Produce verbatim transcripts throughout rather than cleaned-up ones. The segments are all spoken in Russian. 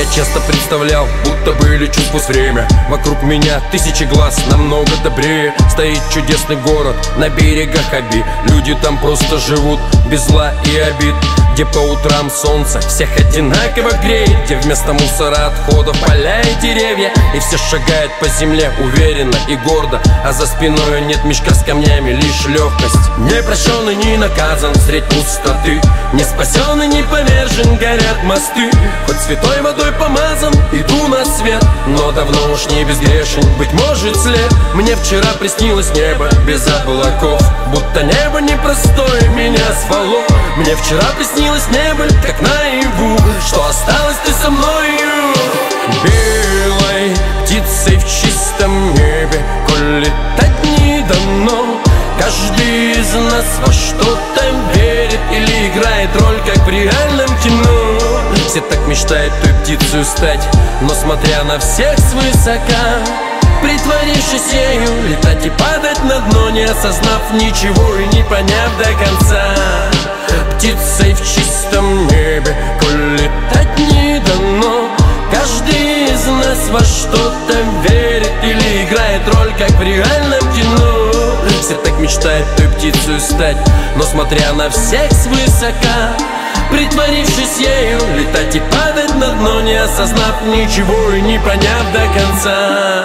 часто представлял, будто бы лечу сквозь время. Вокруг меня тысячи глаз, намного добрее. Стоит чудесный город на берегах Оби. Люди там просто живут без зла и обид. Где по утрам солнце всех одинаково греет. Где вместо мусора отходов поля и деревья. И все шагают по земле уверенно и гордо. А за спиной нет мешка с камнями, лишь легкость. Не прощен и не наказан средь пустоты. Не спасен и не повержен, горят мосты. Хоть святой водой помазан, иду на свет. Но давно уж не безгрешен, быть может след. Мне вчера приснилось небо без облаков. Будто небо непростое меня свало. Мне вчера приснилось небо, как наяву, что осталось ты со мною. Белой птицей в чистом небе, коль летать не дано. Каждый из нас во что-то верит или играет роль, как в реальном кино. Все так мечтают той птицей стать, но смотря на всех свысока, притворившись ею, летать и падать на дно, не осознав ничего и не поняв до конца. Птицей в чистом небе, коль летать не дано. Каждый из нас во что-то верит или играет роль, как в реальном кино. Все так мечтают той птицей стать, но смотря на всех свысока, притворившись ею, летать и падать на дно, не осознав ничего и не поняв до конца.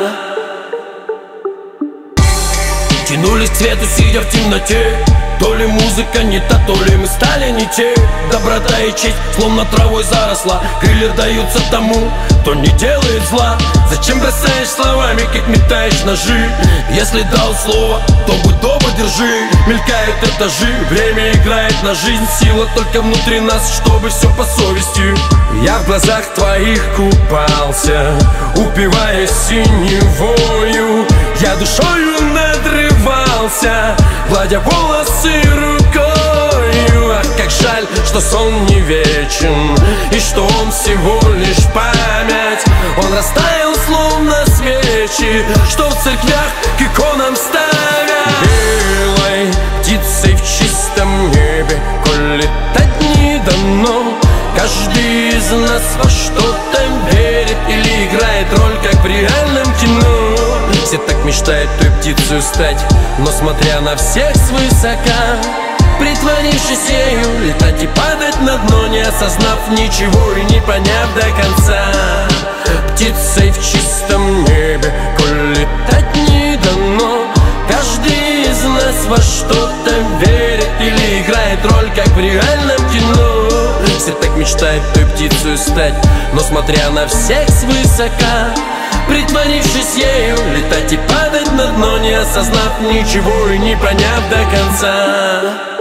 Тянулись к свету, сидя в темноте. То ли музыка не та, то ли мы стали не те. Доброта и честь словно травой заросла. Крылья даются тому, кто не делает зла. Зачем бросаешь словами, как метаешь ножи? Если дал слово, то будь добр, держи. Мелькают этажи, время играет на жизнь. Сила только внутри нас, чтобы все по совести. Я в глазах твоих купался, упиваясь синевою. Я душою надрывался, гладя волосы рукою. Ах, как жаль, что сон не вечен, и что он всего лишь память. Он растаял словно свечи, что в церквях к иконам ставят. Белой птицей в чистом небе, коль летать не дано. Каждый из нас во что-то верит или играет роль, как в реальном кино. Все так мечтают той птицей стать, но смотря на всех свысока, притворившись ею, летать и падать на дно, не осознав ничего и не поняв до конца. Птицей в чистом небе, коль летать не дано. Каждый из нас во что-то верит или играет роль, как в реальном кино. Все так мечтают той птицей стать, но смотря на всех свысока, притворившись ею, летать и падать на дно, не осознав ничего и не поняв до конца.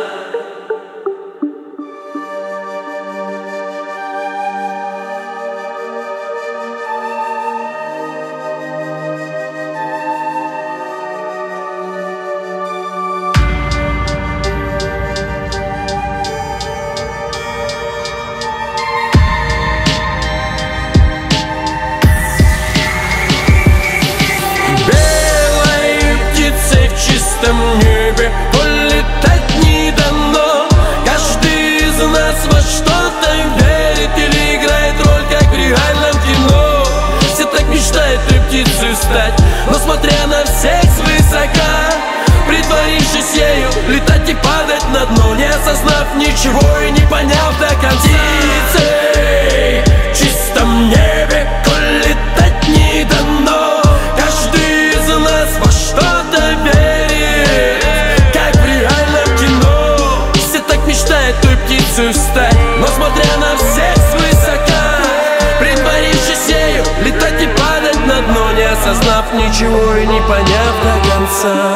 Небе, коль летать не дано. Каждый из нас во что-то верит или играет роль, как в реальном кино. Все так мечтают той птицей стать, но смотря на всех свысока, притворившись ею, летать и падать на дно, не осознав ничего и не поняв до конца. Птицей в чистом небе, коль летать не дано. Каждый из нас во что-то верит, той птицей стать, но смотря на всех свысока, притворившись ею, летать и падать на дно, не осознав ничего и не поняв до конца.